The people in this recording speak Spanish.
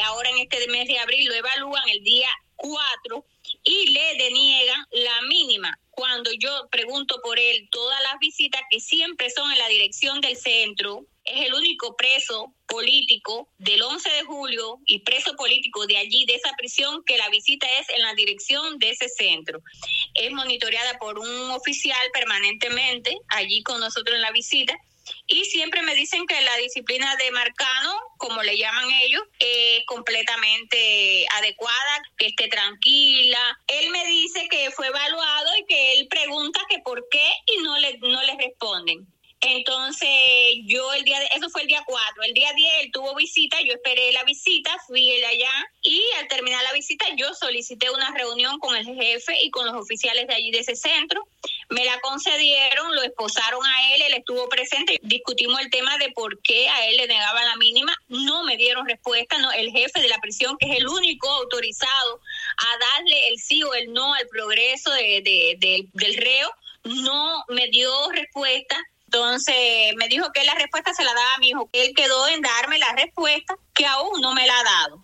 ahora en este mes de abril, lo evalúan el día 4 y le deniegan la mínima. Cuando yo pregunto por él, todas las visitas que siempre son en la dirección del centro, es el único preso político del 11 de julio y preso político de allí, de esa prisión, que la visita es en la dirección de ese centro. Es monitoreada por un oficial permanentemente allí con nosotros en la visita. Y siempre me dicen que la disciplina de Marcano, como le llaman ellos, es completamente adecuada, que esté tranquila. Él me dice que fue evaluado y que él pregunta que por qué y no le responden. Entonces eso fue el día 4, el día 10 él tuvo visita, yo esperé la visita, fui él allá y al terminar la visita yo solicité una reunión con el jefe y con los oficiales de allí de ese centro, me la concedieron, lo esposaron a él estuvo presente, discutimos el tema de por qué a él le negaban la mínima, no me dieron respuesta, no, el jefe de la prisión, que es el único autorizado a darle el sí o el no al progreso del reo, no me dio respuesta. Entonces me dijo que la respuesta se la daba a mi hijo, que él quedó en darme la respuesta, que aún no me la ha dado.